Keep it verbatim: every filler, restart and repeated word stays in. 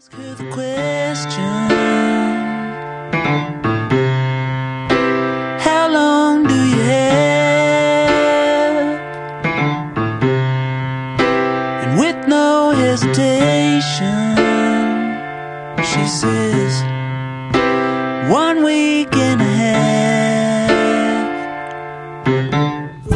her the question, how long do you have? And with no hesitation, she says, one week and a half.